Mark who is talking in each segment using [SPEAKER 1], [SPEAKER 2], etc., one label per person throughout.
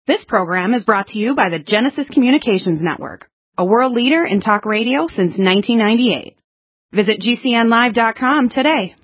[SPEAKER 1] This program is brought to you by the Genesis Communications Network, a world leader in talk radio since 1998. Visit GCNlive.com today.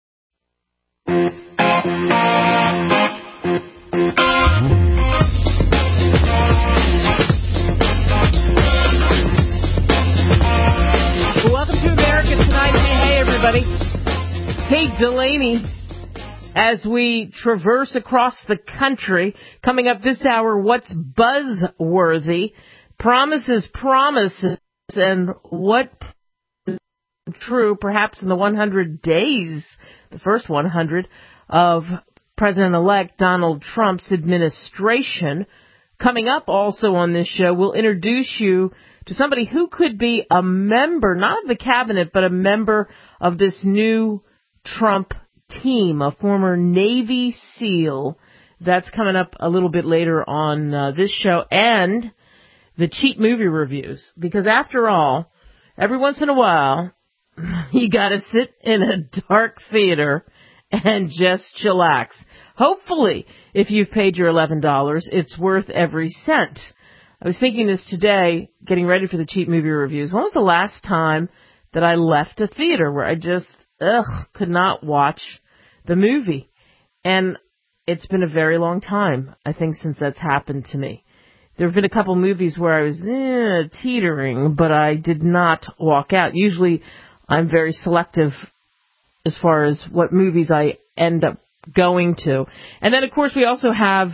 [SPEAKER 2] Welcome to America Tonight. Hey, everybody. Kate Delaney. As we traverse across the country, coming up this hour, what's buzzworthy, promises, and what is true, perhaps in the 100 days, the first 100, of President-elect Donald Trump's administration. Coming up also on this show, we'll introduce you to somebody who could be a member, not of the cabinet, but a member of this new Trump team, a former Navy SEAL. That's coming up a little bit later on this show, and the cheap movie reviews. Because after all, every once in a while, you got to sit in a dark theater and just chillax. Hopefully, if you've paid your $11, it's worth every cent. I was thinking this today, getting ready for the cheap movie reviews. When was the last time that I left a theater where I just could not watch the movie? And it's been a very long time, I think, since that's happened to me. There have been a couple movies where I was teetering, but I did not walk out. Usually I'm very selective as far as what movies I end up going to. And then, of course, we also have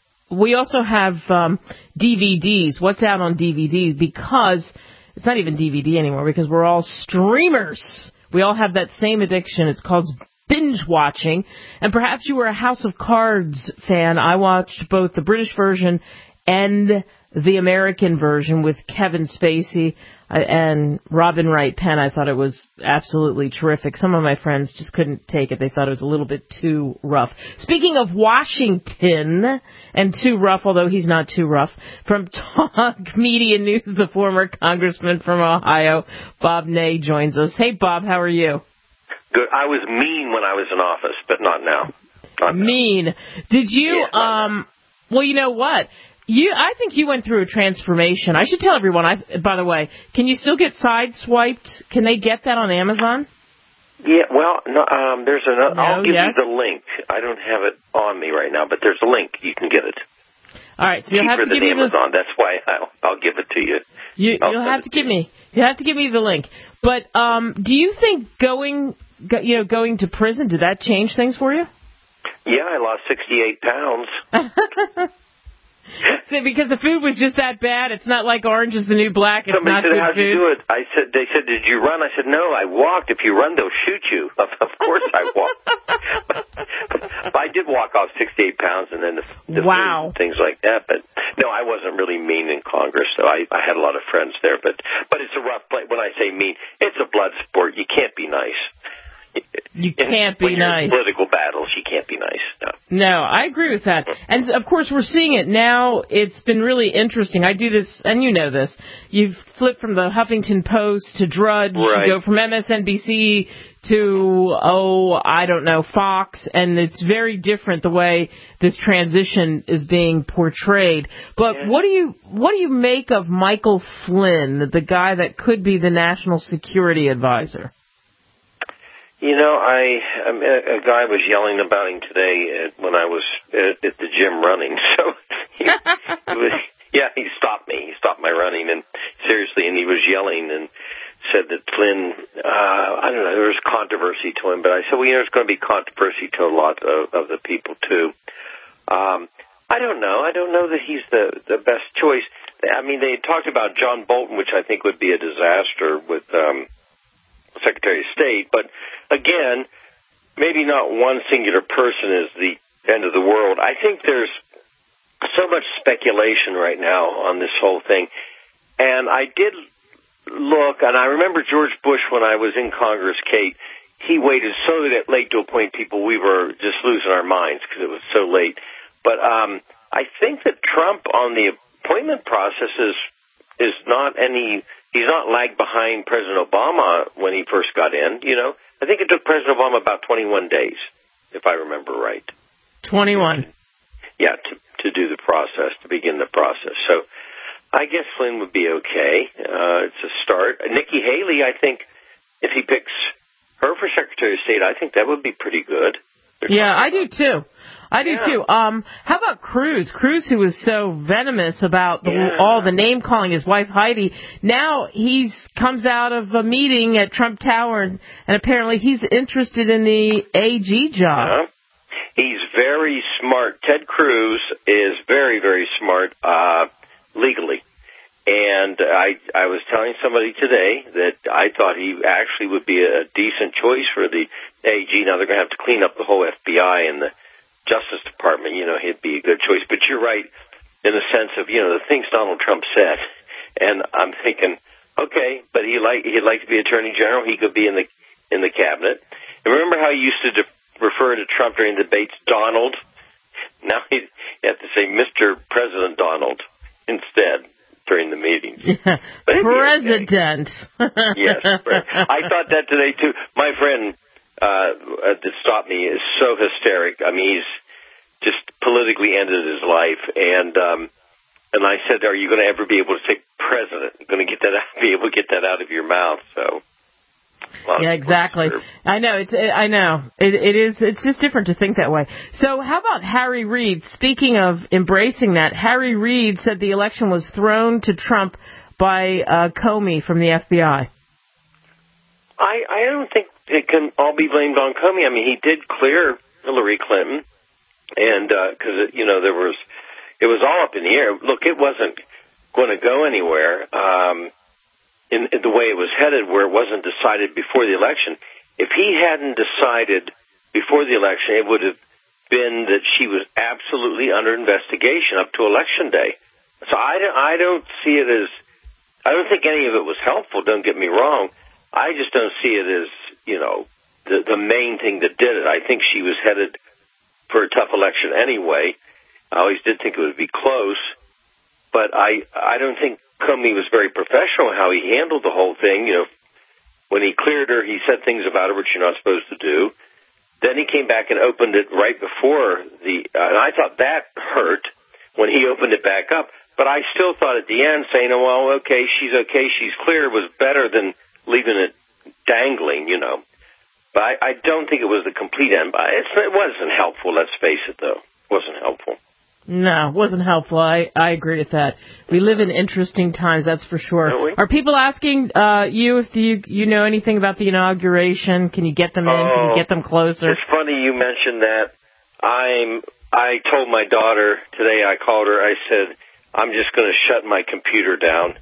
[SPEAKER 2] DVDs. What's out on DVDs? Because it's not even DVD anymore, because we're all streamers. We all have that same addiction. It's called binge watching. And perhaps you were a House of Cards fan. I watched both the British version and the American version with Kevin Spacey and Robin Wright Penn. I thought it was absolutely terrific. Some of my friends just couldn't take it. They thought it was a little bit too rough. Speaking of Washington and too rough, although he's not too rough, from Talk Media News, the former congressman from Ohio, Bob Ney, joins us. Hey, Bob, how are you?
[SPEAKER 3] Good. I was mean when I was in office, but not now. Not
[SPEAKER 2] mean.
[SPEAKER 3] Now.
[SPEAKER 2] Did you, well, you know what? I think you went through a transformation. I should tell everyone, by the way, can you still get Sideswiped? Can they get that on Amazon?
[SPEAKER 3] Yeah, well, no, there's another.
[SPEAKER 2] No,
[SPEAKER 3] I'll give you the link. I don't have it on me right now, but there's a link. You can get it.
[SPEAKER 2] All right, so you'll have to give me
[SPEAKER 3] Amazon. That's why I'll give it to you.
[SPEAKER 2] You'll have to give me. You have to give me the link. But do you think going to prison, did that change things for you?
[SPEAKER 3] Yeah, I lost 68 pounds.
[SPEAKER 2] See, because the food was just that bad. It's not like Orange is the New Black. It's
[SPEAKER 3] Somebody
[SPEAKER 2] not
[SPEAKER 3] said,
[SPEAKER 2] good
[SPEAKER 3] how'd
[SPEAKER 2] food.
[SPEAKER 3] you do it? They said, did you run? I said, no, I walked. If you run, they'll shoot you. Of course I walked. But I did walk off 68 pounds and then the
[SPEAKER 2] wow.
[SPEAKER 3] food and things like that. But no, I wasn't really mean in Congress, so I had a lot of friends there. But it's a rough place. When I say mean, it's a blood sport. You can't be nice.
[SPEAKER 2] You can't be nice.
[SPEAKER 3] In political battles, you can't be nice.
[SPEAKER 2] No, I agree with that. And, of course, we're seeing it now. It's been really interesting. I do this, and you know this. You've flipped from the Huffington Post to Drudge.
[SPEAKER 3] Right.
[SPEAKER 2] You go from MSNBC to, I don't know, Fox. And it's very different the way this transition is being portrayed. But
[SPEAKER 3] yeah.
[SPEAKER 2] what do you make of Michael Flynn, the guy that could be the National Security Advisor?
[SPEAKER 3] You know, a guy was yelling about him today when I was at the gym running. So, he stopped me. He stopped my running, and seriously, and he was yelling and said that Flynn, I don't know, there was controversy to him. But I said, well, there's going to be controversy to a lot of the people, too. I don't know. I don't know that he's the best choice. I mean, they talked about John Bolton, which I think would be a disaster with Secretary of State, but again, maybe not one singular person is the end of the world. I think there's so much speculation right now on this whole thing, and I did look, and I remember George Bush when I was in Congress, Kate, he waited so late to appoint people, we were just losing our minds because it was so late. But I think that Trump on the appointment process is not any... He's not lagged behind President Obama when he first got in, I think it took President Obama about 21 days, if I remember right.
[SPEAKER 2] 21.
[SPEAKER 3] to do the process, to begin the process. So I guess Flynn would be okay. It's a start. Nikki Haley, I think, if he picks her for Secretary of State, I think that would be pretty good.
[SPEAKER 2] Yeah, I do too. How about Cruz? Cruz, who was so venomous about all the name calling, his wife Heidi. Now he comes out of a meeting at Trump Tower, and apparently he's interested in the AG job.
[SPEAKER 3] Yeah. He's very smart. Ted Cruz is very, very smart legally. And I was telling somebody today that I thought he actually would be a decent choice for the AG. Now, they're going to have to clean up the whole FBI and the Justice Department. He'd be a good choice. But you're right in the sense of, the things Donald Trump said. And I'm thinking, okay, but he'd like to be Attorney General. He could be in the cabinet. And remember how he used to refer to Trump during debates, Donald? Now you have to say Mr. President Donald instead during the meetings.
[SPEAKER 2] Yeah. President.
[SPEAKER 3] Okay. Yes. I thought that today, too. My friend that stopped me is so hysteric. I mean, he's just politically ended his life. And I said, are you going to ever be able to say president? Going to be able to get that out of your mouth? So.
[SPEAKER 2] Yeah, exactly. I know. It's just different to think that way. So how about Harry Reid? Speaking of embracing that, Harry Reid said the election was thrown to Trump by Comey from the FBI.
[SPEAKER 3] I don't think it can all be blamed on Comey. I mean, he did clear Hillary Clinton, and because it was all up in the air. Look, it wasn't going to go anywhere. In the way it was headed, where it wasn't decided before the election. If he hadn't decided before the election, it would have been that she was absolutely under investigation up to Election Day. So I don't see it as, I don't think any of it was helpful, don't get me wrong. I just don't see it as, the main thing that did it. I think she was headed for a tough election anyway. I always did think it would be close, but I don't think Comey was very professional in how he handled the whole thing. When he cleared her, he said things about her which you're not supposed to do. Then he came back and opened it right before and I thought that hurt when he opened it back up. But I still thought at the end saying, well, okay, she's clear was better than leaving it dangling, But I don't think it was the complete end. It wasn't helpful, let's face it, though. It wasn't helpful.
[SPEAKER 2] No, it wasn't helpful. I agree with that. We live in interesting times, that's for sure. Are people asking you if you know anything about the inauguration? Can you get them in? Can you get them closer?
[SPEAKER 3] It's funny you mentioned that. I told my daughter today, I called her, I said, I'm just going to shut my computer down.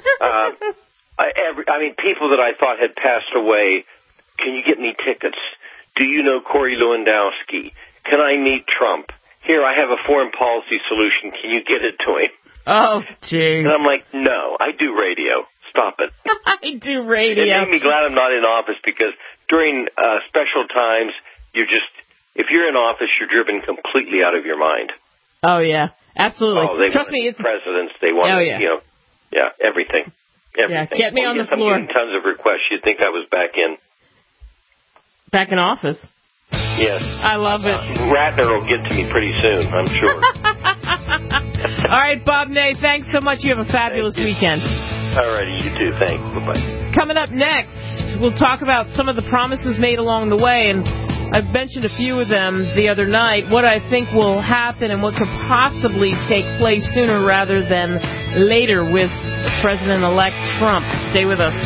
[SPEAKER 3] People that I thought had passed away, can you get me tickets? Do you know Corey Lewandowski? Can I meet Trump? Here, I have a foreign policy solution. Can you get it to him?
[SPEAKER 2] Oh, jeez.
[SPEAKER 3] And I'm like, no, I do radio. Stop it.
[SPEAKER 2] I do radio.
[SPEAKER 3] It made me glad I'm not in office because during special times, if you're in office, you're driven completely out of your mind.
[SPEAKER 2] Oh, yeah. Absolutely. Trust me, it's
[SPEAKER 3] presidents. They want, everything.
[SPEAKER 2] Yeah, get me on the floor.
[SPEAKER 3] I'm getting tons of requests. You'd think I was back in
[SPEAKER 2] office.
[SPEAKER 3] Yes.
[SPEAKER 2] I love it.
[SPEAKER 3] Ratner will get to me pretty soon, I'm sure.
[SPEAKER 2] All right, Bob Ney, thanks so much. You have a fabulous weekend.
[SPEAKER 3] All righty, you too. Thanks. Bye-bye.
[SPEAKER 2] Coming up next, we'll talk about some of the promises made along the way, and I've mentioned a few of them the other night, what I think will happen and what could possibly take place sooner rather than later with President-elect Trump. Stay with us.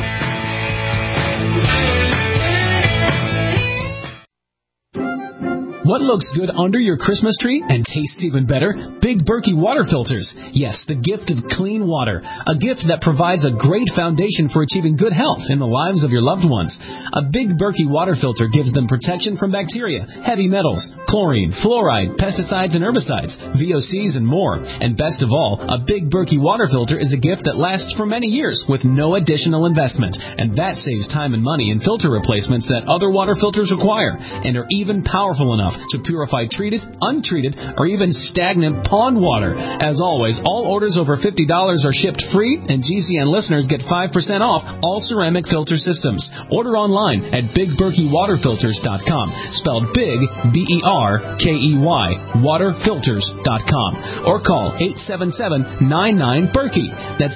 [SPEAKER 4] What looks good under your Christmas tree and tastes even better? Big Berkey water filters. Yes, the gift of clean water. A gift that provides a great foundation for achieving good health in the lives of your loved ones. A Big Berkey water filter gives them protection from bacteria, heavy metals, chlorine, fluoride, pesticides and herbicides, VOCs and more. And best of all, a Big Berkey water filter is a gift that lasts for many years with no additional investment. And that saves time and money in filter replacements that other water filters require and are even powerful enough to purify treated, untreated, or even stagnant pond water. As always, all orders over $50 are shipped free, and GCN listeners get 5% off all ceramic filter systems. Order online at BigBerkeyWaterFilters.com, spelled Big, B-E-R-K-E-Y, waterfilters.com, or call 877-99-BERKEY. That's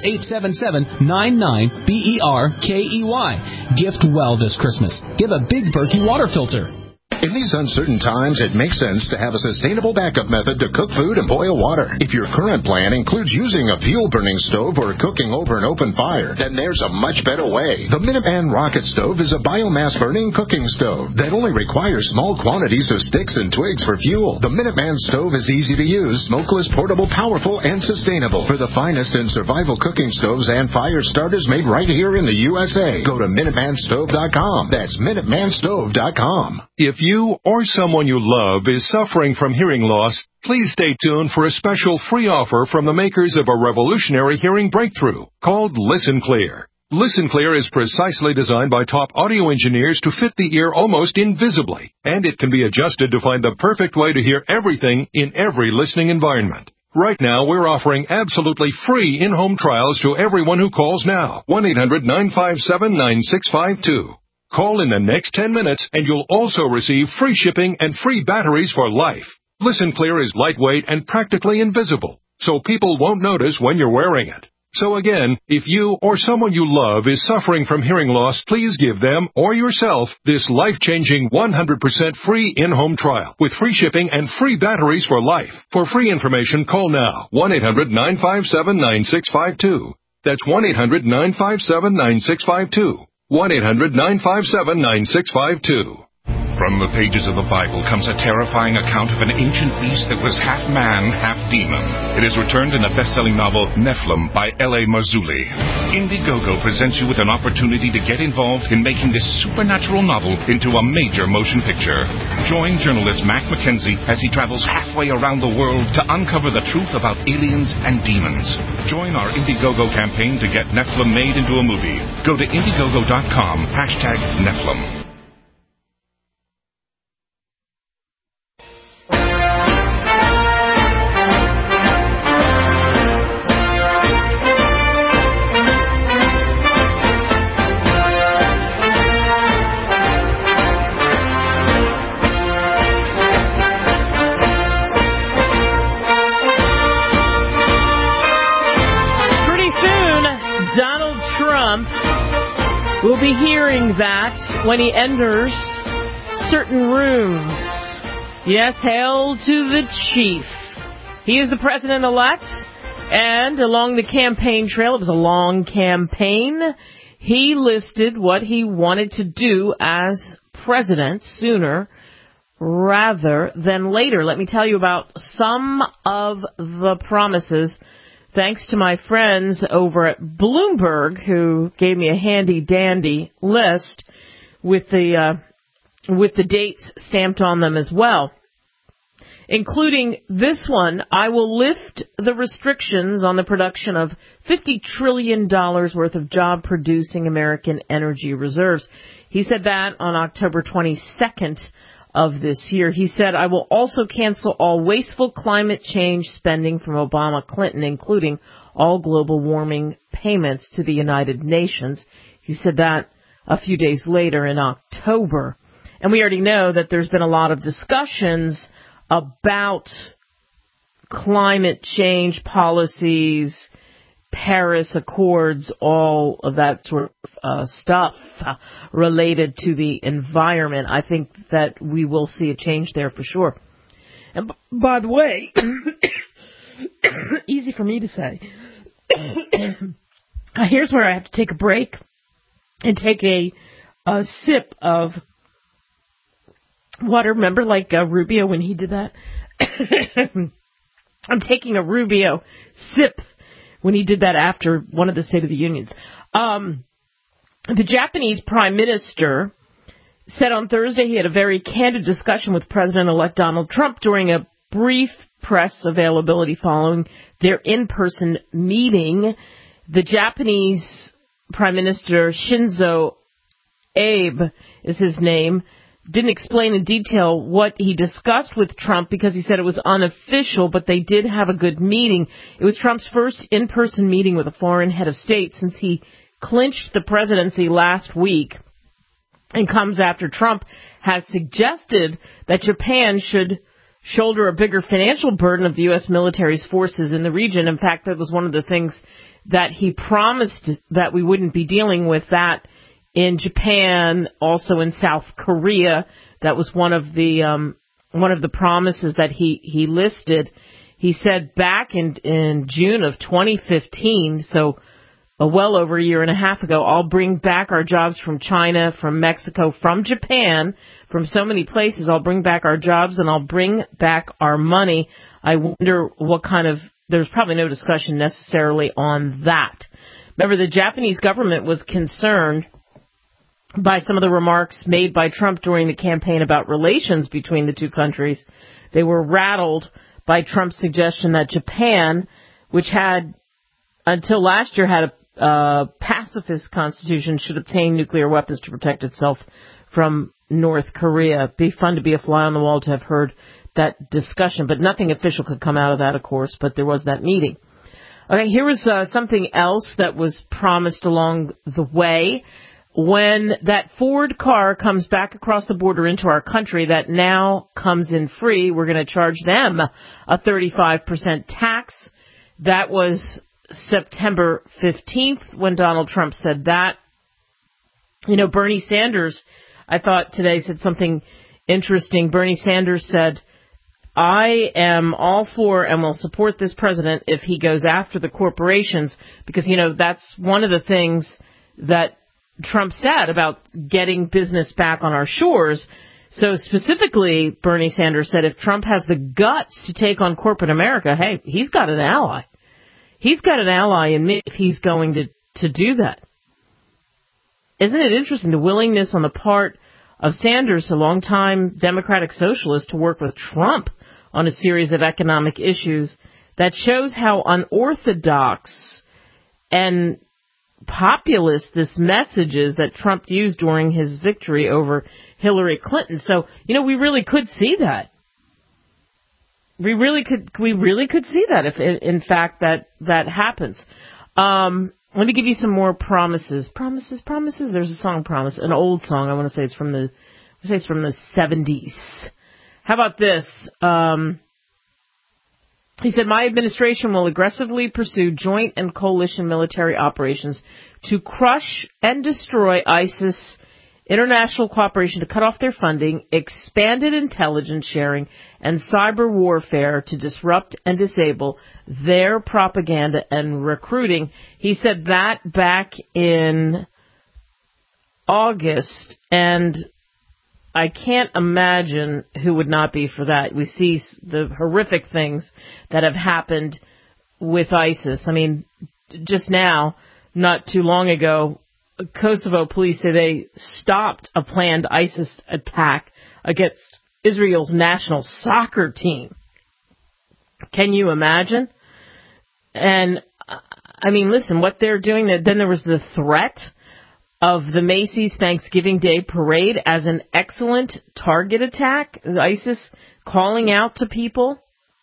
[SPEAKER 4] 877-99-BERKEY. Gift well this Christmas. Give a Big Berkey water filter.
[SPEAKER 5] In these uncertain times, it makes sense to have a sustainable backup method to cook food and boil water. If your current plan includes using a fuel-burning stove or cooking over an open fire, then there's a much better way. The Minuteman Rocket Stove is a biomass-burning cooking stove that only requires small quantities of sticks and twigs for fuel. The Minuteman Stove is easy to use, smokeless, portable, powerful, and sustainable. For the finest in survival cooking stoves and fire starters made right here in the USA, go to MinutemanStove.com. That's MinutemanStove.com.
[SPEAKER 6] If you or someone you love is suffering from hearing loss, please stay tuned for a special free offer from the makers of a revolutionary hearing breakthrough called Listen Clear. Listen Clear is precisely designed by top audio engineers to fit the ear almost invisibly, and it can be adjusted to find the perfect way to hear everything in every listening environment. Right now, we're offering absolutely free in-home trials to everyone who calls now. 1-800-957-9652. Call in the next 10 minutes, and you'll also receive free shipping and free batteries for life. Listen Clear is lightweight and practically invisible, so people won't notice when you're wearing it. So again, if you or someone you love is suffering from hearing loss, please give them or yourself this life-changing 100% free in-home trial with free shipping and free batteries for life. For free information, call now. 1-800-957-9652. That's 1-800-957-9652. 1-800-957-9652.
[SPEAKER 7] From the pages of the Bible comes a terrifying account of an ancient beast that was half man, half demon. It is returned in the best-selling novel Nephilim by L.A. Marzulli. Indiegogo presents you with an opportunity to get involved in making this supernatural novel into a major motion picture. Join journalist Mac McKenzie as he travels halfway around the world to uncover the truth about aliens and demons. Join our Indiegogo campaign to get Nephilim made into a movie. Go to Indiegogo.com, #Nephilim.
[SPEAKER 2] We'll be hearing that when he enters certain rooms. Yes, hail to the chief. He is the president-elect, and along the campaign trail, it was a long campaign, he listed what he wanted to do as president sooner rather than later. Let me tell you about some of the promises, thanks to my friends over at Bloomberg, who gave me a handy-dandy list with the dates stamped on them as well, including this one: I will lift the restrictions on the production of $50 trillion worth of job-producing American energy reserves. He said that on October 22nd of this year. He said, I will also cancel all wasteful climate change spending from Obama-Clinton, including all global warming payments to the United Nations. He said that a few days later in October. And we already know that there's been a lot of discussions about climate change policies, Paris Accords, all of that sort of stuff related to the environment. I think that we will see a change there for sure. And by the way, easy for me to say, here's where I have to take a break and take a sip of water. Remember, like Rubio when he did that? I'm taking a Rubio sip when he did that after one of the State of the Unions. The Japanese Prime Minister said on Thursday he had a very candid discussion with President-elect Donald Trump during a brief press availability following their in-person meeting. The Japanese Prime Minister, Shinzo Abe is his name, didn't explain in detail what he discussed with Trump because he said it was unofficial, but they did have a good meeting. It was Trump's first in-person meeting with a foreign head of state since he clinched the presidency last week, and comes after Trump has suggested that Japan should shoulder a bigger financial burden of the U.S. military's forces in the region. In fact, that was one of the things that he promised, that we wouldn't be dealing with that in Japan, also in South Korea. That was one of the promises that he listed. He said back in June of 2015, so well over a year and a half ago, I'll bring back our jobs from China, from Mexico, from Japan, from so many places. I'll bring back our jobs and I'll bring back our money. I wonder what kind of, there's probably no discussion necessarily on that. Remember, the Japanese government was concerned by some of the remarks made by Trump during the campaign about relations between the two countries. They were rattled by Trump's suggestion that Japan, which had until last year had a pacifist constitution, should obtain nuclear weapons to protect itself from North Korea. Be fun to be a fly on the wall to have heard that discussion, but nothing official could come out of that, of course, but there was that meeting. Okay, here was something else that was promised along the way. When that Ford car comes back across the border into our country that now comes in free, we're going to charge them a 35% tax. That was September 15th when Donald Trump said that. You know, Bernie Sanders, I thought today, said something interesting. Bernie Sanders said, I am all for and will support this president if he goes after the corporations, because, you know, that's one of the things that Trump said about getting business back on our shores. So specifically, Bernie Sanders said if Trump has the guts to take on corporate America, hey, he's got an ally. He's got an ally in me if he's going to do that. Isn't it interesting, the willingness on the part of Sanders, a longtime Democratic socialist, to work with Trump on a series of economic issues that shows how unorthodox and populist this message is that Trump used during his victory over Hillary Clinton. So, you know, we really could see that. We really could see that if, in fact, that happens. Let me give you some more promises. Promises. There's a song, Promise, an old song. I want to say it's from the 70s. How about this? He said, my administration will aggressively pursue joint and coalition military operations to crush and destroy ISIS, international cooperation to cut off their funding, expanded intelligence sharing, and cyber warfare to disrupt and disable their propaganda and recruiting. He said that back in August, and I can't imagine who would not be for that. We see the horrific things that have happened with ISIS. I mean, just now, not too long ago, Kosovo police say they stopped a planned ISIS attack against Israel's national soccer team. Can you imagine? And, I mean, listen, what they're doing, then there was the threat of the Macy's Thanksgiving Day Parade as an excellent target attack. ISIS calling out to people,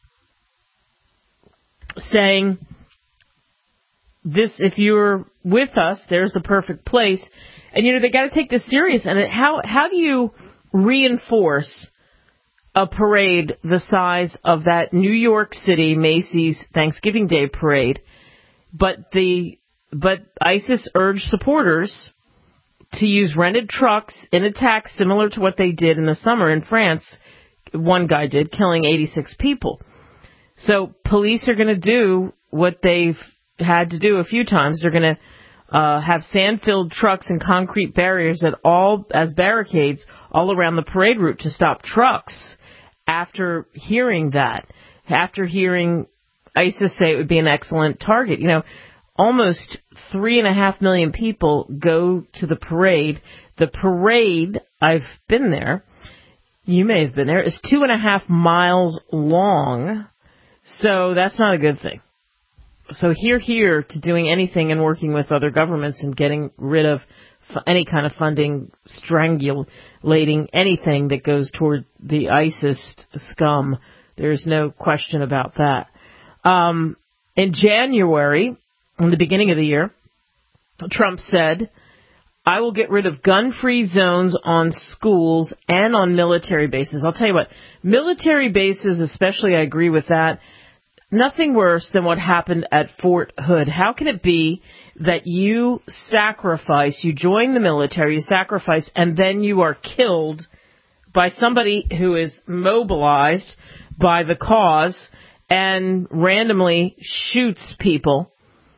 [SPEAKER 2] saying, this, if you're with us, there's the perfect place. And, you know, they got to take this serious. And how do you reinforce a parade the size of that New York City Macy's Thanksgiving Day Parade? But ISIS urged supporters to use rented trucks in attacks similar to what they did in the summer in France. One guy did, killing 86 people. So police are going to do what they've had to do a few times. They're going to have sand-filled trucks and concrete barriers as barricades all around the parade route to stop trucks. After hearing ISIS say it would be an excellent target, you know, almost 3.5 million people go to the parade. The parade, I've been there, you may have been there, is 2.5 miles long. So that's not a good thing. So here to doing anything and working with other governments and getting rid of any kind of funding, strangulating anything that goes toward the ISIS scum. There's no question about that. In January, in the beginning of the year, Trump said, I will get rid of gun-free zones on schools and on military bases. I'll tell you what, military bases especially, I agree with that. Nothing worse than what happened at Fort Hood. How can it be that you sacrifice, you join the military, you sacrifice, and then you are killed by somebody who is mobilized by the cause and randomly shoots people,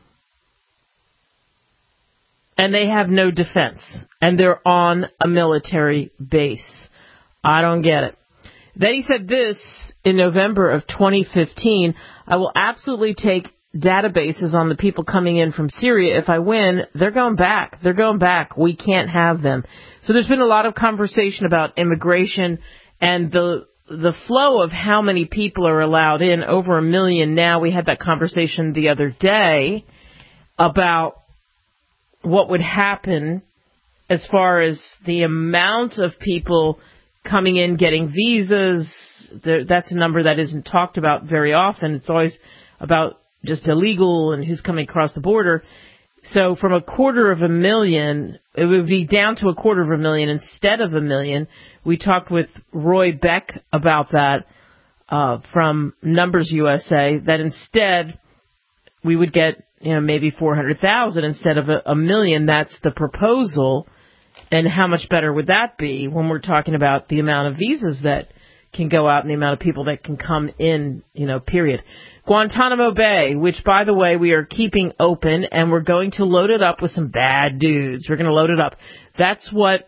[SPEAKER 2] and they have no defense, and they're on a military base? I don't get it. Then he said this in November of 2015, I will absolutely take databases on the people coming in from Syria. If I win, they're going back. They're going back. We can't have them. So there's been a lot of conversation about immigration and the flow of how many people are allowed in, over 1 million now. We had that conversation the other day about what would happen as far as the amount of people coming in, getting visas. That's a number that isn't talked about very often. It's always about just illegal and who's coming across the border. So from 250,000, it would be down to 250,000 instead of 1 million. We talked with Roy Beck about that from Numbers USA, that instead we would get maybe 400,000 instead of 1 million. That's the proposal. And how much better would that be when we're talking about the amount of visas that can go out and the amount of people that can come in, period. Guantanamo Bay, which, by the way, we are keeping open, and we're going to load it up with some bad dudes. We're going to load it up. That's what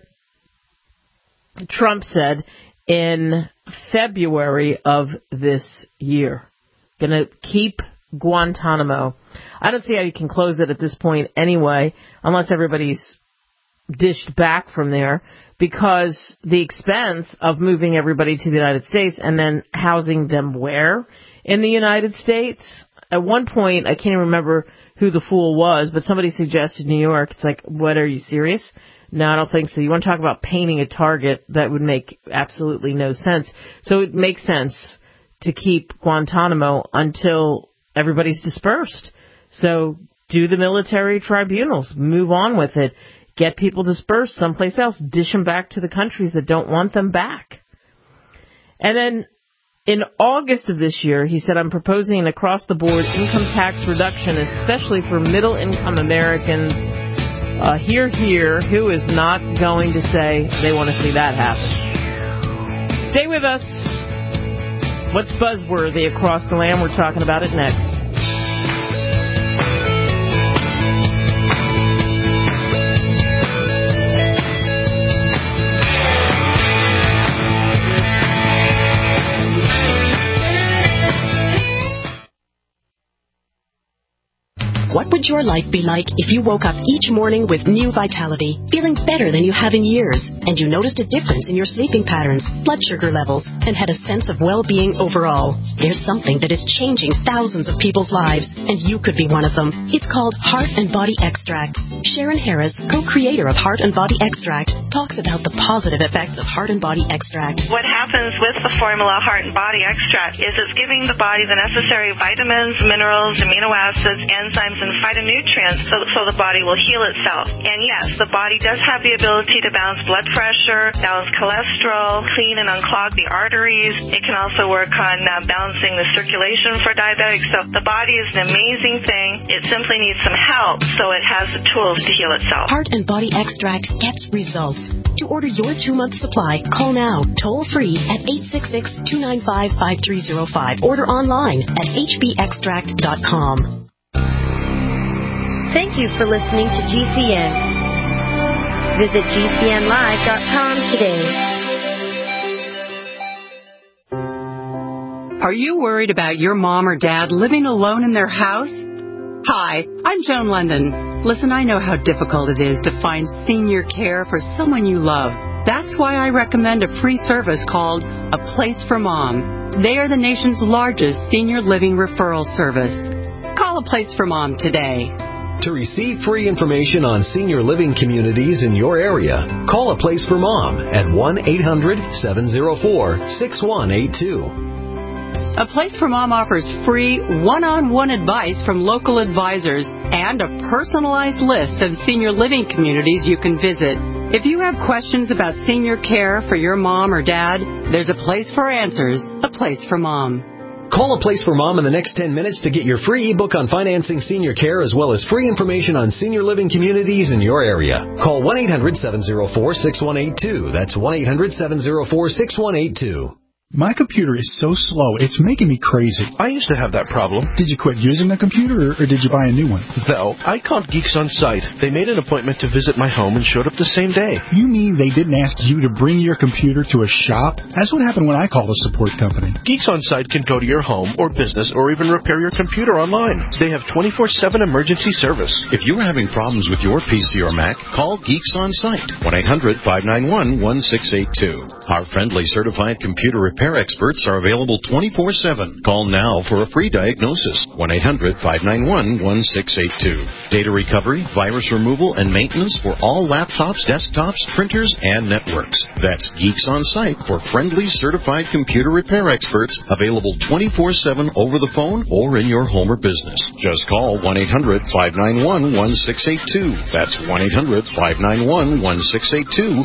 [SPEAKER 2] Trump said in February of this year. Going to keep Guantanamo. I don't see how you can close it at this point anyway, unless everybody's dished back from there, because the expense of moving everybody to the United States and then housing them where in the United States? At one point, I can't even remember who the fool was, but somebody suggested New York. It's like, what, are you serious? No, I don't think so. You want to talk about painting a target? That would make absolutely no sense. So it makes sense to keep Guantanamo until everybody's dispersed. So do the military tribunals. Move on with it. Get people dispersed someplace else. Dish them back to the countries that don't want them back. And then in August of this year, he said, I'm proposing an across-the-board income tax reduction, especially for middle-income Americans. Hear, hear, who is not going to say they want to see that happen? Stay with us. What's buzzworthy across the land? We're talking about it next.
[SPEAKER 8] What would your life be like if you woke up each morning with new vitality, feeling better than you have in years, and you noticed a difference in your sleeping patterns, blood sugar levels, and had a sense of well-being overall? There's something that is changing thousands of people's lives, and you could be one of them. It's called Heart and Body Extract. Sharon Harris, co-creator of Heart and Body Extract, talks about the positive effects of Heart and Body Extract.
[SPEAKER 9] What happens with the formula Heart and Body Extract is it's giving the body the necessary vitamins, minerals, amino acids, enzymes, and phytonutrients so the body will heal itself. And yes, the body does have the ability to balance blood pressure, balance cholesterol, clean and unclog the arteries. It can also work on balancing the circulation for diabetics. So the body is an amazing thing. It simply needs some help so it has the tools to heal itself.
[SPEAKER 8] Heart and Body Extract gets results. To order your 2-month supply, call now, toll free at 866-295-5305. Order online at hbextract.com.
[SPEAKER 10] Thank you for listening to GCN. Visit GCNlive.com today.
[SPEAKER 11] Are you worried about your mom or dad living alone in their house? Hi, I'm Joan London. Listen, I know how difficult it is to find senior care for someone you love. That's why I recommend a free service called A Place for Mom. They are the nation's largest senior living referral service. Call A Place for Mom today.
[SPEAKER 4] To receive free information on senior living communities in your area, call A Place for Mom at 1-800-704-6182.
[SPEAKER 11] A Place for Mom offers free one-on-one advice from local advisors and a personalized list of senior living communities you can visit. If you have questions about senior care for your mom or dad, there's a place for answers, A Place for Mom.
[SPEAKER 4] Call A Place for Mom in the next 10 minutes to get your free ebook on financing senior care as well as free information on senior living communities in your area. Call 1-800-704-6182. That's 1-800-704-6182.
[SPEAKER 12] My computer is so slow, it's making me crazy.
[SPEAKER 13] I used to have that problem.
[SPEAKER 12] Did you quit using the computer, or did you buy a new one?
[SPEAKER 13] No, I called Geeks On Site. They made an appointment to visit my home and showed up the same day.
[SPEAKER 12] You mean they didn't ask you to bring your computer to a shop? That's what happened when I called a support company.
[SPEAKER 13] Geeks On Site can go to your home or business or even repair your computer online. They have 24/7 emergency service.
[SPEAKER 5] If you're having problems with your PC or Mac, call Geeks On Site, 1-800-591-1682. Our friendly certified computer repair experts are available 24/7. Call now for a free diagnosis. 1-800-591-1682. Data recovery, virus removal, and maintenance for all laptops, desktops, printers, and networks. That's Geeks On Site for friendly certified computer repair experts available 24/7 over the phone or in your home or business. Just call 1-800-591-1682. That's 1-800-591-1682.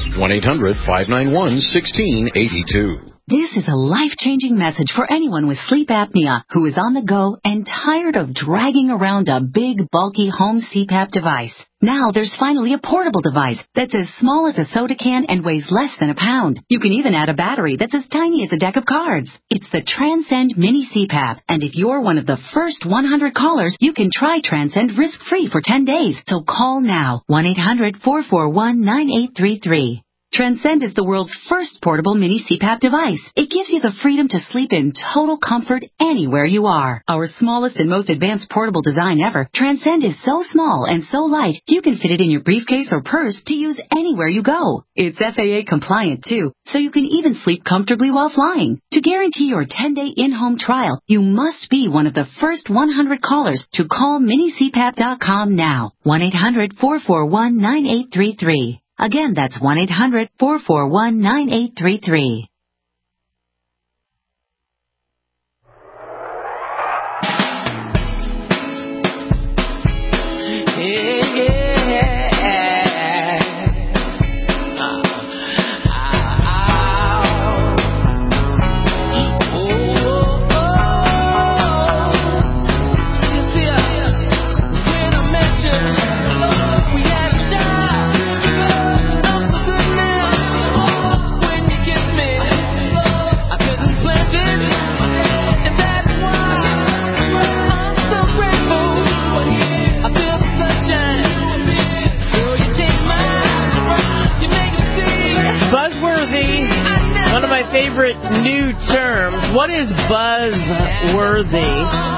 [SPEAKER 5] 1-800-591-1682.
[SPEAKER 14] This is a life-changing message for anyone with sleep apnea who is on the go and tired of dragging around a big, bulky home CPAP device. Now there's finally a portable device that's as small as a soda can and weighs less than a pound. You can even add a battery that's as tiny as a deck of cards. It's the Transcend Mini CPAP, and if you're one of the first 100 callers, you can try Transcend risk-free for 10 days. So call now, 1-800-441-9833. Transcend is the world's first portable mini CPAP device. It gives you the freedom to sleep in total comfort anywhere you are. Our smallest and most advanced portable design ever, Transcend is so small and so light, you can fit it in your briefcase or purse to use anywhere you go. It's FAA compliant too, so you can even sleep comfortably while flying. To guarantee your 10-day in-home trial, you must be one of the first 100 callers to call minicpap.com now. 1-800-441-9833. Again, that's 1-800-441-9833.
[SPEAKER 2] Favorite new terms. What is buzzworthy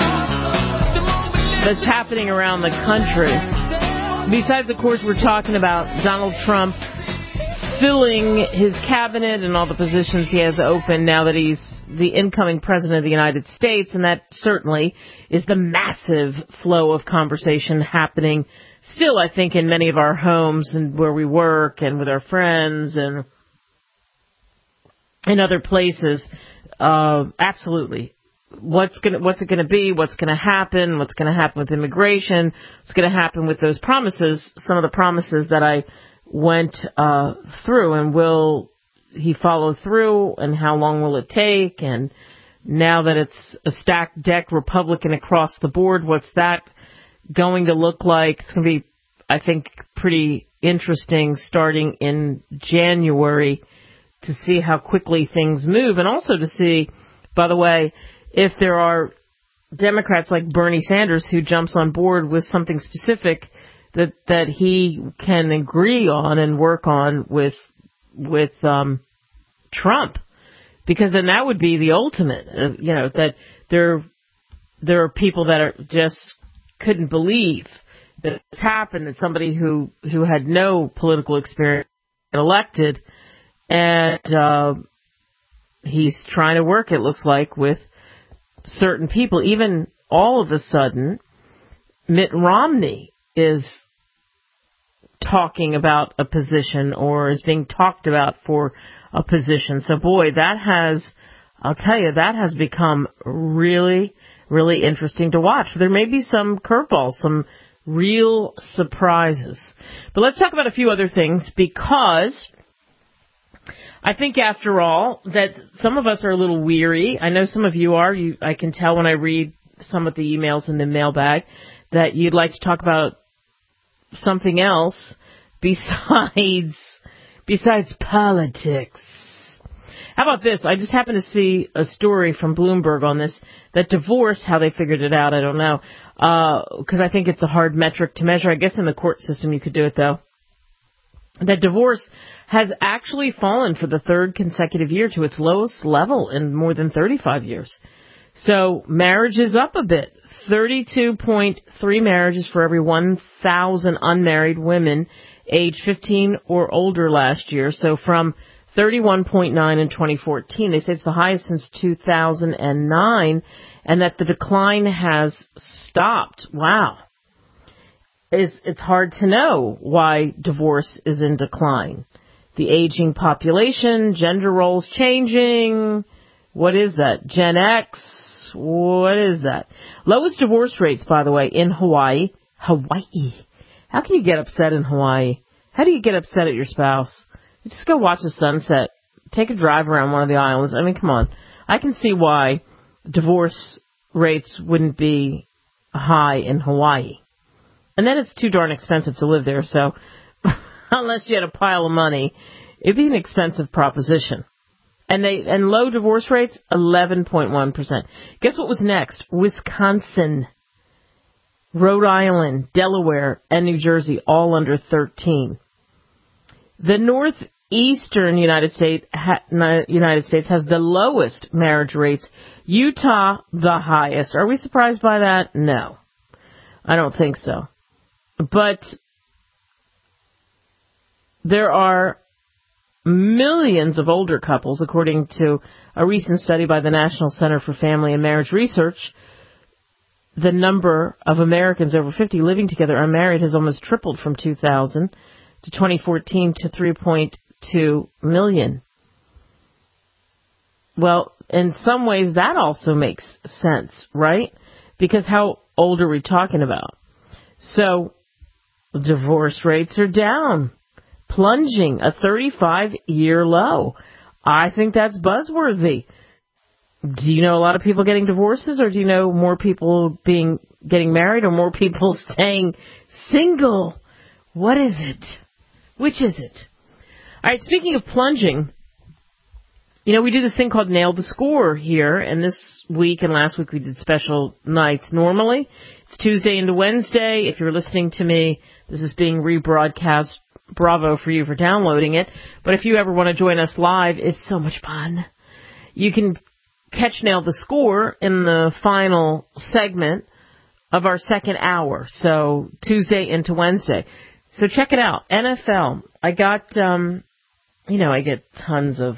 [SPEAKER 2] that's happening around the country? Besides, of course, we're talking about Donald Trump filling his cabinet and all the positions he has open now that he's the incoming president of the United States, and that certainly is the massive flow of conversation happening still, I think, in many of our homes and where we work and with our friends and in other places. Absolutely. What's it going to be? What's going to happen? What's going to happen with immigration? What's going to happen with those promises? Some of the promises that I went through, and will he follow through? And how long will it take? And now that it's a stacked deck Republican across the board, what's that going to look like? It's going to be, I think, pretty interesting starting in January, to see how quickly things move, and also to see, by the way, if there are Democrats like Bernie Sanders who jumps on board with something specific that he can agree on and work on with Trump, because then that would be the ultimate, that there are people that are just couldn't believe that this happened, that somebody who had no political experience elected. And he's trying to work, it looks like, with certain people. Even all of a sudden, Mitt Romney is talking about a position or is being talked about for a position. So, boy, I'll tell you, that has become really, really interesting to watch. There may be some curveballs, some real surprises. But let's talk about a few other things, because I think, after all, that some of us are a little weary. I know some of you are. I can tell when I read some of the emails in the mailbag that you'd like to talk about something else besides politics. How about this? I just happened to see a story from Bloomberg on this, that divorce, how they figured it out, I don't know, because I think it's a hard metric to measure. I guess in the court system you could do it, though. That divorce has actually fallen for the third consecutive year to its lowest level in more than 35 years. So marriage is up a bit. 32.3 marriages for every 1,000 unmarried women age 15 or older last year. So from 31.9 in 2014. They say it's the highest since 2009, and that the decline has stopped. Wow. It's hard to know why divorce is in decline. The aging population, gender roles changing. What is that? Gen X? What is that? Lowest divorce rates, by the way, in Hawaii. Hawaii. How can you get upset in Hawaii? How do you get upset at your spouse? You just go watch the sunset. Take a drive around one of the islands. I mean, come on. I can see why divorce rates wouldn't be high in Hawaii. And then it's too darn expensive to live there, so unless you had a pile of money, it'd be an expensive proposition. And low divorce rates, 11.1%. Guess what was next? Wisconsin, Rhode Island, Delaware, and New Jersey, all under 13. The northeastern United States has the lowest marriage rates. Utah, the highest. Are we surprised by that? No, I don't think so. But there are millions of older couples, according to a recent study by the National Center for Family and Marriage Research. The number of Americans over 50 living together unmarried has almost tripled from 2000 to 2014 to 3.2 million. Well, in some ways that also makes sense, right? Because how old are we talking about? So divorce rates are down, plunging, a 35-year low. I think that's buzzworthy. Do you know a lot of people getting divorces, or do you know more people getting married, or more people staying single? What is it? Which is it? All right, speaking of plunging, we do this thing called Nail the Score here, and this week and last week we did special nights. Normally, it's Tuesday into Wednesday. If you're listening to me, this is being rebroadcast. Bravo for you for downloading it. But if you ever want to join us live, it's so much fun. You can catch Nail the Score in the final segment of our second hour, so Tuesday into Wednesday. So check it out. NFL. I got, I get tons of,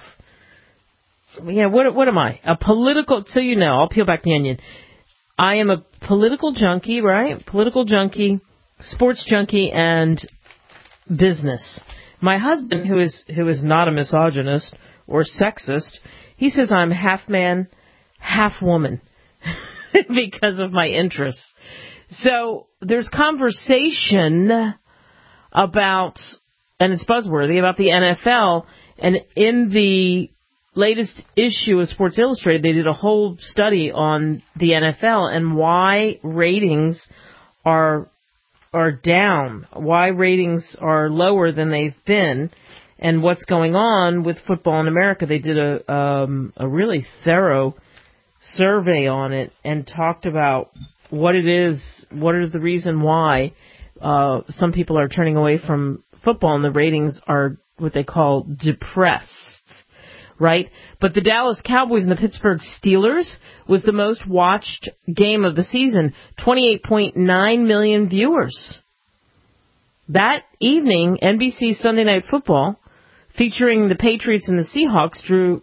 [SPEAKER 2] what am I? A political, so I'll peel back the onion. I am a political junkie, right? Political junkie, sports junkie, and business. My husband, who is not a misogynist or sexist, he says I'm half man, half woman because of my interests. So there's conversation about, and it's buzzworthy, about the NFL. And in the latest issue of Sports Illustrated, they did a whole study on the NFL and why ratings are down, why ratings are lower than they've been, and what's going on with football in America. They did a really thorough survey on it and talked about what it is, what are the reason why some people are turning away from football, and the ratings are what they call depressed, right? But the Dallas Cowboys and the Pittsburgh Steelers was the most watched game of the season, 28.9 million viewers. That evening, NBC Sunday Night Football, featuring the Patriots and the Seahawks, drew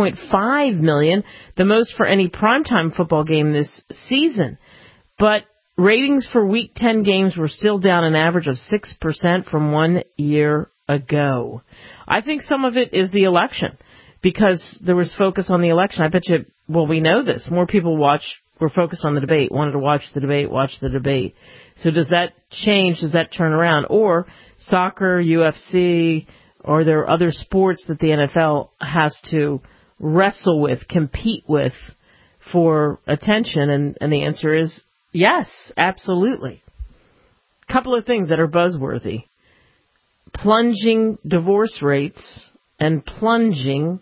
[SPEAKER 2] 22.5 million, the most for any primetime football game this season. But ratings for Week 10 games were still down an average of 6% from 1 year ago. I think some of it is the election, because there was focus on the election. I bet you, well, we know this. More people were focused on the debate, wanted to watch the debate. So does that change? Does that turn around? Or soccer, UFC, or there are other sports that the NFL has to wrestle with, compete with for attention? And the answer is yes, absolutely. Couple of things that are buzzworthy. Plunging divorce rates and plunging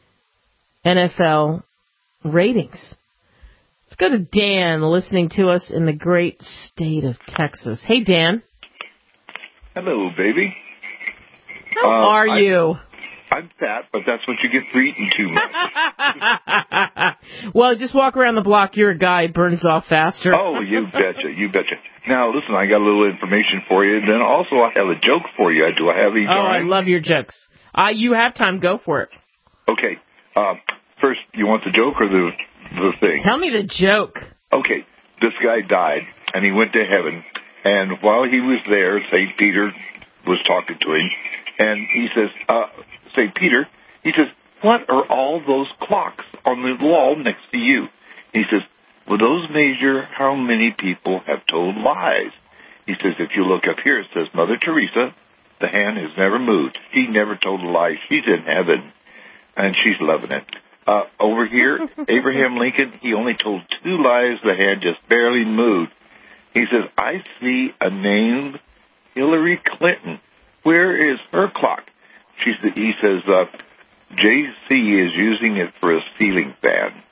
[SPEAKER 2] NFL ratings. Let's go to Dan, listening to us in the great state of Texas. Hey, Dan.
[SPEAKER 15] Hello, baby.
[SPEAKER 2] How are you?
[SPEAKER 15] I'm fat, but that's what you get for eating too much.
[SPEAKER 2] Well, just walk around the block. You're a guy who burns off faster.
[SPEAKER 15] Oh, you betcha. Now, listen, I got a little information for you. Then also, I have a joke for you. Do I have any time?
[SPEAKER 2] Oh, I love your jokes. You have time. Go for it.
[SPEAKER 15] Okay. First, you want the joke or the thing?
[SPEAKER 2] Tell me the joke.
[SPEAKER 15] Okay. This guy died, and he went to heaven. And while he was there, St. Peter was talking to him, and he says, St. Peter, he says, what are all those clocks on the wall next to you? He says, well, those measure how many people have told lies. He says, if you look up here, it says Mother Teresa, the hand has never moved. She never told a lie. She's in heaven, and she's loving it. Over here, Abraham Lincoln, he only told 2 lies. The hand just barely moved. He says, I see a name, Hillary Clinton. Where is her clock? He says, JC is using it for a ceiling fan.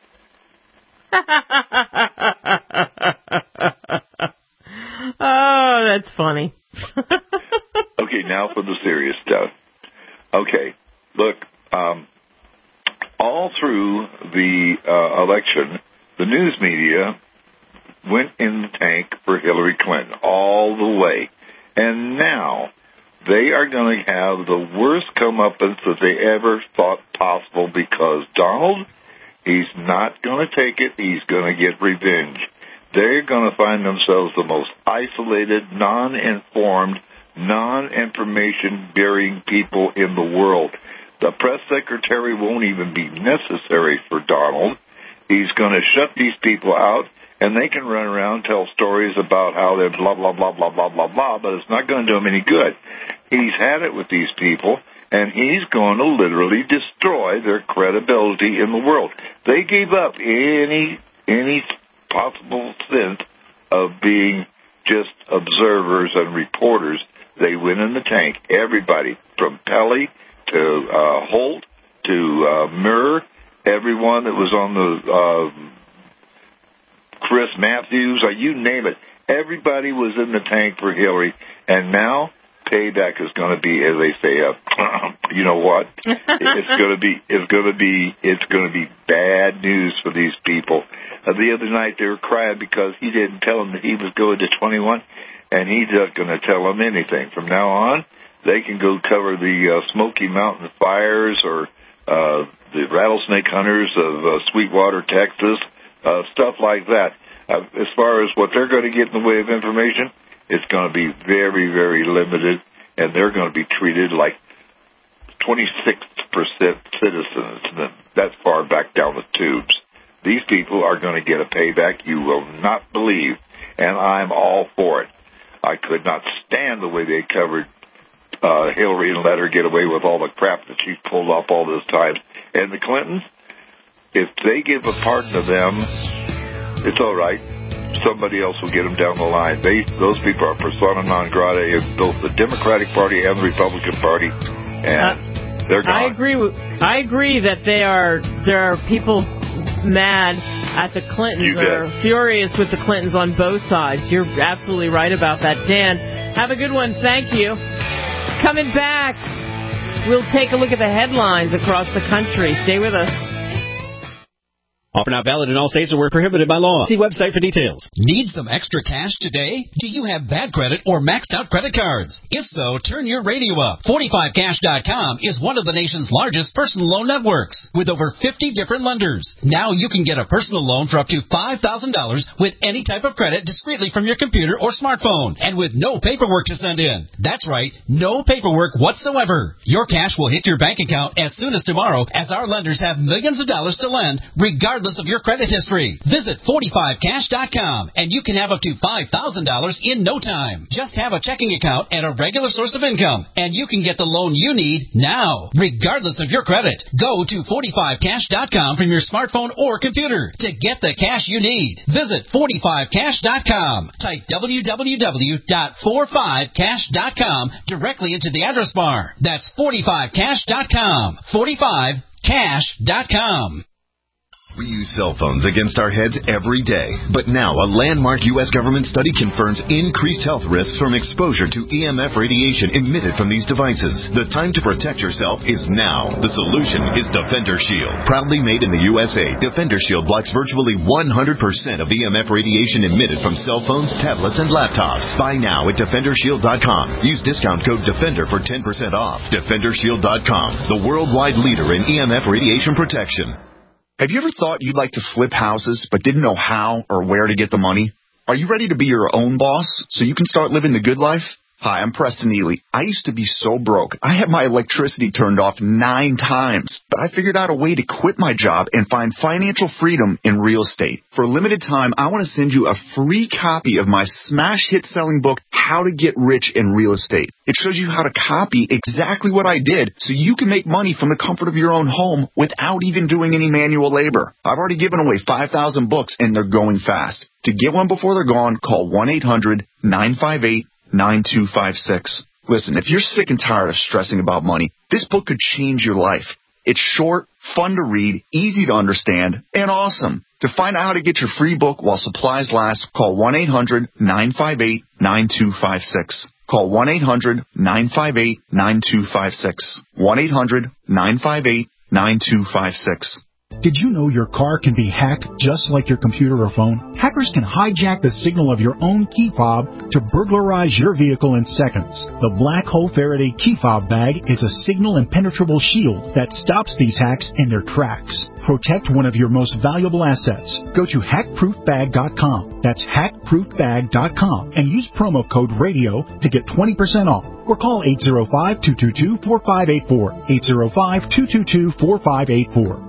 [SPEAKER 2] Oh, that's funny.
[SPEAKER 15] Okay, now for the serious stuff. Okay, look, all through the election, the news media went in the tank for Hillary Clinton all the way. And now they are going to have the worst comeuppance that they ever thought possible, because Donald, he's not going to take it. He's going to get revenge. They're going to find themselves the most isolated, non-informed, non-information-bearing people in the world. The press secretary won't even be necessary for Donald. He's going to shut these people out, and they can run around, tell stories about how they're blah, blah, blah, blah, blah, blah, blah, but it's not going to do them any good. He's had it with these people, and he's going to literally destroy their credibility in the world. They gave up any possible sense of being just observers and reporters. They went in the tank. Everybody, from Pelley to Holt to Murr, everyone that was on the Chris Matthews, you name it. Everybody was in the tank for Hillary, and now payback is going to be, as they say, you know what? It's going to be bad news for these people. The other night they were crying because he didn't tell them that he was going to 21, and he's not going to tell them anything. From now on, they can go cover the Smoky Mountain fires or the rattlesnake hunters of Sweetwater, Texas, stuff like that. As far as what they're going to get in the way of information, it's going to be very, very limited, and they're going to be treated like 26% citizens. That's far back down the tubes. These people are going to get a payback you will not believe, and I'm all for it. I could not stand the way they covered Hillary and let her get away with all the crap that she's pulled up all this time. And the Clintons, if they give a pardon to them, it's all right. Somebody else will get them down the line. Those people are persona non grata in both the Democratic Party and the Republican Party, and they're gone.
[SPEAKER 2] I agree that there are people mad at the Clintons that are furious with the Clintons on both sides. You're absolutely right about that. Dan, have a good one. Thank you. Coming back, we'll take a look at the headlines across the country. Stay with us.
[SPEAKER 16] Offer not valid in all states or where prohibited by law. See website for details.
[SPEAKER 4] Need some extra cash today? Do you have bad credit or maxed out credit cards? If so, turn your radio up. 45cash.com is one of the nation's largest personal loan networks with over 50 different lenders. Now you can get a personal loan for up to $5,000 with any type of credit discreetly from your computer or smartphone and with no paperwork to send in. That's right, no paperwork whatsoever. Your cash will hit your bank account as soon as tomorrow, as our lenders have millions of dollars to lend regardless of your credit history. Visit 45cash.com and you can have up to $5,000 in no time. Just have a checking account and a regular source of income and you can get the loan you need now, regardless of your credit. Go to 45cash.com from your smartphone or computer to get the cash you need. Visit 45cash.com. Type www.45cash.com directly into the address bar. That's 45cash.com. 45cash.com.
[SPEAKER 17] We use cell phones against our heads every day. But now a landmark U.S. government study confirms increased health risks from exposure to EMF radiation emitted from these devices. The time to protect yourself is now. The solution is Defender Shield. Proudly made in the USA, Defender Shield blocks virtually 100% of EMF radiation emitted from cell phones, tablets, and laptops. Buy now at DefenderShield.com. Use discount code DEFENDER for 10% off. DefenderShield.com, the worldwide leader in EMF radiation protection.
[SPEAKER 18] Have you ever thought you'd like to flip houses but didn't know how or where to get the money? Are you ready to be your own boss so you can start living the good life? Hi, I'm Preston Neely. I used to be so broke. I had my electricity turned off 9 times, but I figured out a way to quit my job and find financial freedom in real estate. For a limited time, I want to send you a free copy of my smash hit selling book, How to Get Rich in Real Estate. It shows you how to copy exactly what I did so you can make money from the comfort of your own home without even doing any manual labor. I've already given away 5,000 books and they're going fast. To get one before they're gone, call 1-800-958-9256. Listen, if you're sick and tired of stressing about money, this book could change your life. It's short, fun to read, easy to understand, and awesome. To find out how to get your free book while supplies last, call 1-800-958-9256. Call 1-800-958-9256. 1-800-958-9256.
[SPEAKER 12] Did you know your car can be hacked just like your computer or phone? Hackers can hijack the signal of your own key fob to burglarize your vehicle in seconds. The Black Hole Faraday key fob bag is a signal impenetrable shield that stops these hacks in their tracks. Protect one of your most valuable assets. Go to hackproofbag.com. That's hackproofbag.com and use promo code RADIO to get 20% off. Or call 805-222-4584. 805-222-4584.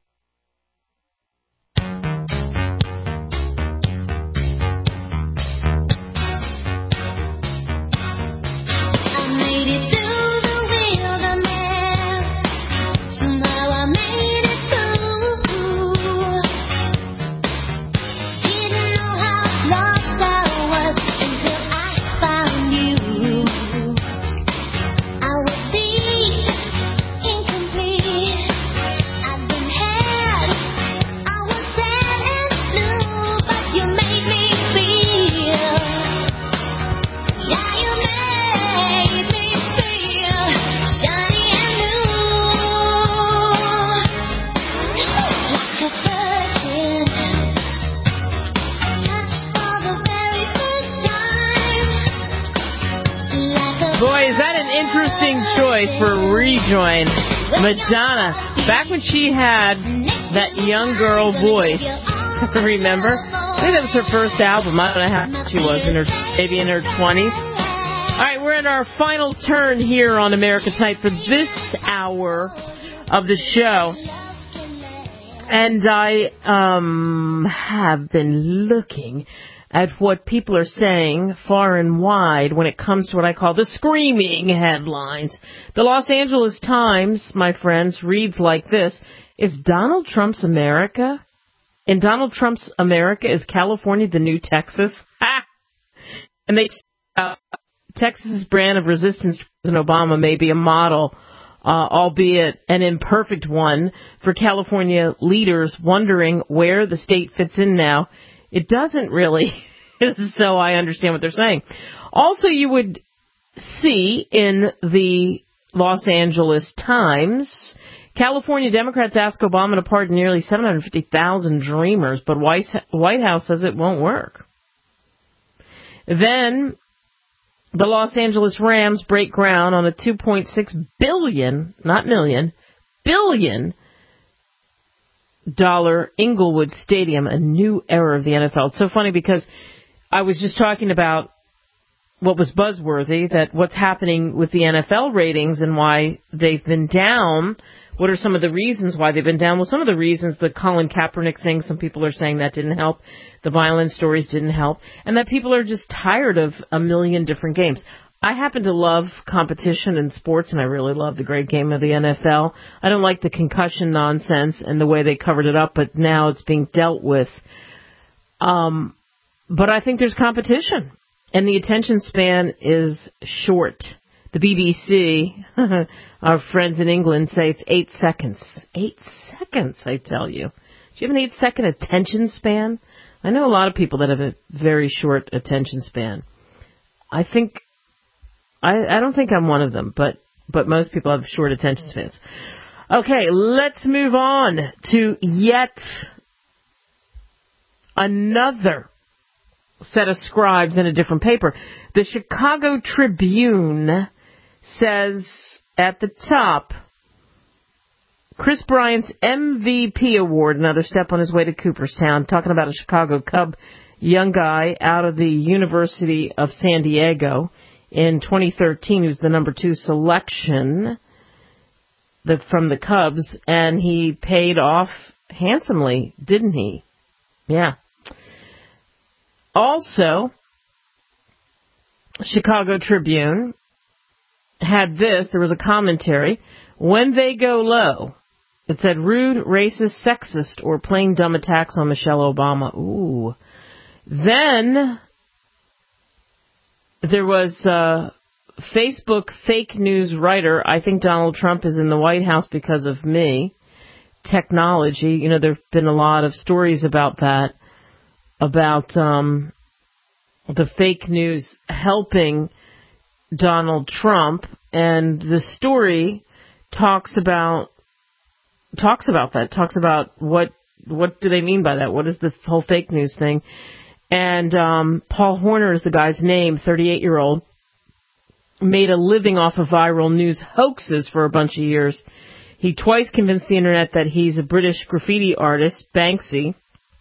[SPEAKER 2] For Rejoin, Madonna, back when she had that young girl voice, remember? I think that was her first album. I don't know how she was, maybe in her 20s. All right, we're in our final turn here on America Tonight for this hour of the show. And I have been looking at what people are saying far and wide when it comes to what I call the screaming headlines. The Los Angeles Times, my friends, reads like this: Is Donald Trump's America? In Donald Trump's America, is California the new Texas? Ha! And they Texas's brand of resistance to President Obama may be a model, albeit an imperfect one, for California leaders wondering where the state fits in now. It doesn't really, so I understand what they're saying. Also, you would see in the Los Angeles Times California Democrats ask Obama to pardon nearly 750,000 Dreamers, but White House says it won't work. Then the Los Angeles Rams break ground on a $2.6 billion, not million, billion Inglewood Stadium, a new era of the NFL. It's so funny because I was just talking about what was buzzworthy, that what's happening with the NFL ratings and why they've been down. What are some of the reasons why they've been down? Well, some of the reasons, the Colin Kaepernick thing, some people are saying that didn't help. The violence stories didn't help. And that people are just tired of a million different games. I happen to love competition in sports, and I really love the great game of the NFL. I don't like the concussion nonsense and the way they covered it up, but now it's being dealt with. But I think there's competition, and the attention span is short. The BBC, our friends in England, say it's 8 seconds. 8 seconds, I tell you. Do you have an 8-second attention span? I know a lot of people that have a very short attention span. I don't think I'm one of them, but most people have short attention spans. Okay, let's move on to yet another set of scribes in a different paper. The Chicago Tribune says at the top, Chris Bryant's MVP award, another step on his way to Cooperstown, talking about a Chicago Cub young guy out of the University of San Diego. In 2013, he was the number 2 selection from the Cubs, and he paid off handsomely, didn't he? Yeah. Also, Chicago Tribune had this. There was a commentary. When they go low, it said rude, racist, sexist, or plain dumb attacks on Michelle Obama. Ooh. Then there was a Facebook fake news writer. I think Donald Trump is in the White House because of me. Technology. You know, there have been a lot of stories about that, about the fake news helping Donald Trump, and the story talks about that. Talks about what do they mean by that? What is the whole fake news thing? And Paul Horner is the guy's name, 38-year-old, made a living off of viral news hoaxes for a bunch of years. He twice convinced the internet that he's a British graffiti artist, Banksy.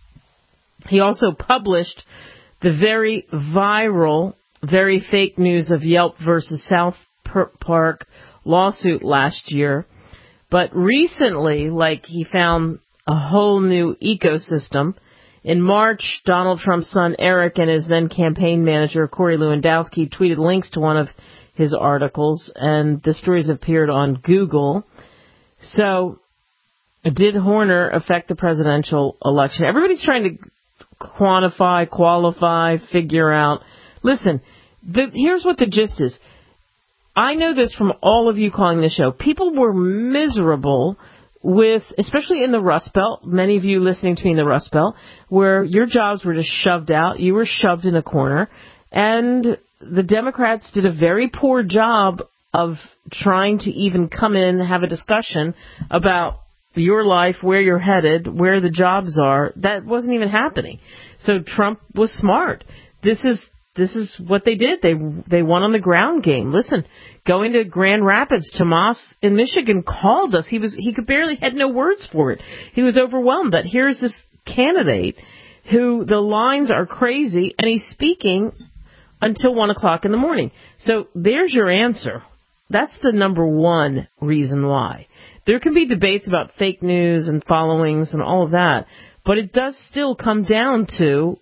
[SPEAKER 2] He also published the very viral, very fake news of Yelp versus South Park lawsuit last year. But recently, he found a whole new ecosystem. In March, Donald Trump's son Eric and his then campaign manager Corey Lewandowski tweeted links to one of his articles, and the stories appeared on Google. So, did Horner affect the presidential election? Everybody's trying to quantify, qualify, figure out. Listen, here's what the gist is. I know this from all of you calling the show. People were miserable with, especially in the Rust Belt, many of you listening to me in the Rust Belt, where your jobs were just shoved out. You were shoved in a corner. And the Democrats did a very poor job of trying to even come in and have a discussion about your life, where you're headed, where the jobs are. That wasn't even happening. So Trump was smart. This is what they did. They won on the ground game. Listen, going to Grand Rapids, Tomas in Michigan called us. He had no words for it. He was overwhelmed that here's this candidate who the lines are crazy, and he's speaking until 1 o'clock in the morning. So there's your answer. That's the number one reason why. There can be debates about fake news and followings and all of that, but it does still come down to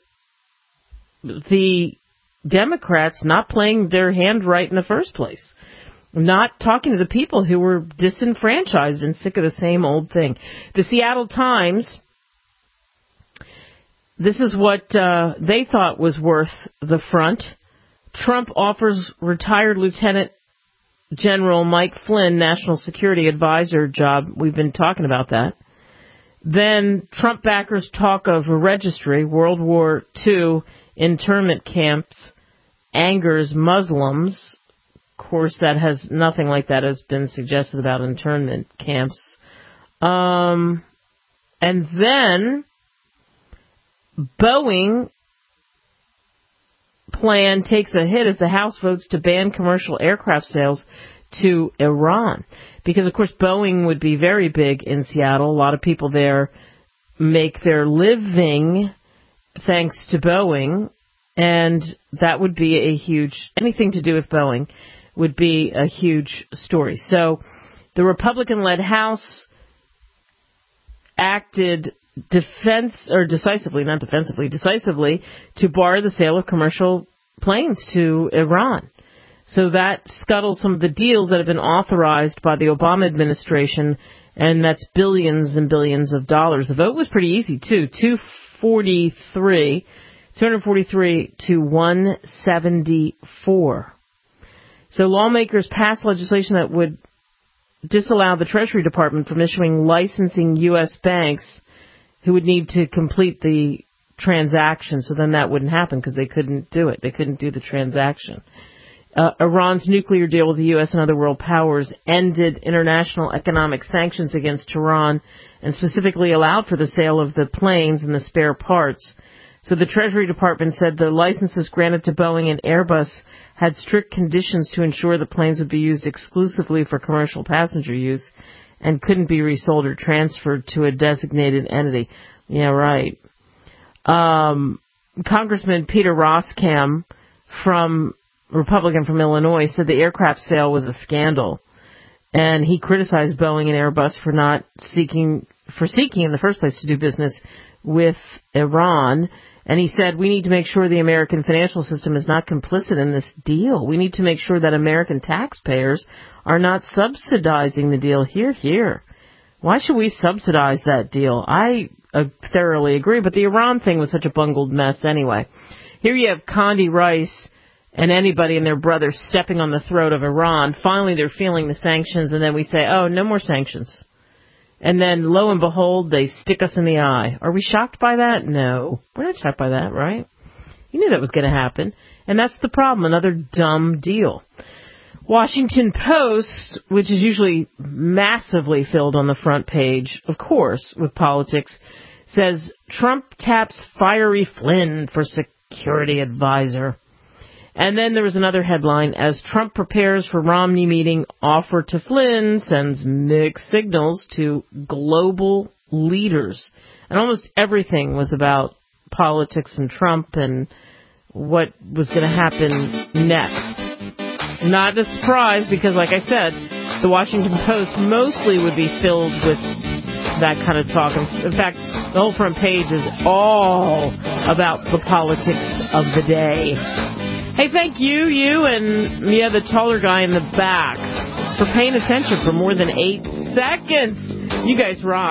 [SPEAKER 2] the Democrats not playing their hand right in the first place, not talking to the people who were disenfranchised and sick of the same old thing. The Seattle Times, this is what they thought was worth the front. Trump offers retired Lieutenant General Mike Flynn National Security Advisor job. We've been talking about that. Then Trump backers talk of a registry. World War II internment camps angers Muslims. Of course, that has nothing like that has been suggested about internment camps. And then Boeing plan takes a hit as the House votes to ban commercial aircraft sales to Iran. Because, of course, Boeing would be very big in Seattle. A lot of people there make their living thanks to Boeing. And that would be a huge, anything to do with Boeing would be a huge story. So the Republican-led House acted decisively to bar the sale of commercial planes to Iran. So that scuttles some of the deals that have been authorized by the Obama administration, and that's billions and billions of dollars. The vote was pretty easy, too, 243 to 174. So lawmakers passed legislation that would disallow the Treasury Department from issuing licensing U.S. banks who would need to complete the transaction. So then that wouldn't happen because they couldn't do it. They couldn't do the transaction. Iran's nuclear deal with the U.S. and other world powers ended international economic sanctions against Tehran and specifically allowed for the sale of the planes and the spare parts. So the Treasury Department said the licenses granted to Boeing and Airbus had strict conditions to ensure the planes would be used exclusively for commercial passenger use and couldn't be resold or transferred to a designated entity. Yeah, right. Congressman Peter Roskam, Republican from Illinois, said the aircraft sale was a scandal. And he criticized Boeing and Airbus for seeking in the first place to do business with Iran. And he said, we need to make sure the American financial system is not complicit in this deal. We need to make sure that American taxpayers are not subsidizing the deal. Hear, hear. Why should we subsidize that deal? I thoroughly agree, but the Iran thing was such a bungled mess anyway. Here you have Condi Rice and anybody and their brother stepping on the throat of Iran. Finally, they're feeling the sanctions, and then we say, oh, no more sanctions. And then, lo and behold, they stick us in the eye. Are we shocked by that? No. We're not shocked by that, right? You knew that was going to happen. And that's the problem, another dumb deal. Washington Post, which is usually massively filled on the front page, of course, with politics, says Trump taps fiery Flynn for security advisor. And then there was another headline, as Trump prepares for Romney meeting, offer to Flynn sends mixed signals to global leaders. And almost everything was about politics and Trump and what was going to happen next. Not a surprise because, like I said, the Washington Post mostly would be filled with that kind of talk. In fact, the whole front page is all about the politics of the day. Hey, thank you and the taller guy in the back for paying attention for more than 8 seconds. You guys rock.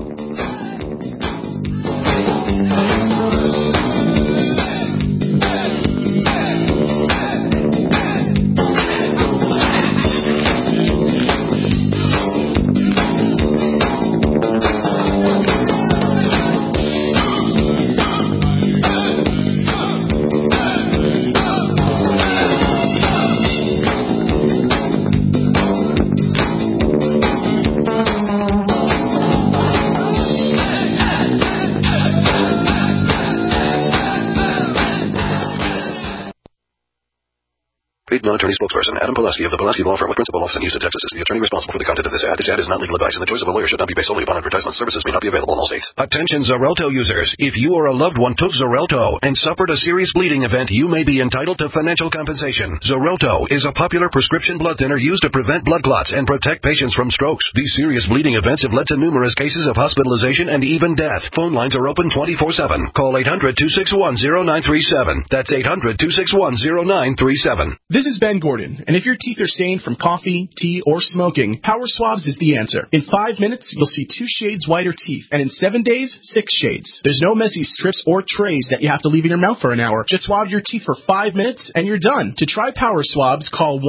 [SPEAKER 19] Non-attorney spokesperson Adam Pulaski of the Pulaski Law Firm with principal office in Houston, Texas is the attorney responsible for the content of this ad. This ad is not legal advice, and the choice of a lawyer should not be based solely upon advertisement. Services may not be available in all states.
[SPEAKER 20] Attention Xarelto users. If you or a loved one took Xarelto and suffered a serious bleeding event, you may be entitled to financial compensation. Xarelto is a popular prescription blood thinner used to prevent blood clots and protect patients from strokes. These serious bleeding events have led to numerous cases of hospitalization and even death. Phone lines are open 24/7. Call 800-261-0937. That's 800-261-0937.
[SPEAKER 21] This is Ben Gordon, and if your teeth are stained from coffee, tea, or smoking, Power Swabs is the answer. In 5 minutes, you'll see 2 shades whiter teeth, and in 7 days, 6 shades. There's no messy strips or trays that you have to leave in your mouth for an hour. Just swab your teeth for 5 minutes, and you're done. To try Power Swabs, call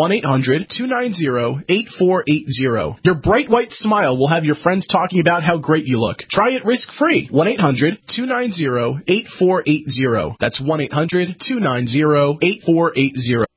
[SPEAKER 21] 1-800-290-8480. Your bright white smile will have your friends talking about how great you look. Try it risk-free. 1-800-290-8480. That's 1-800-290-8480.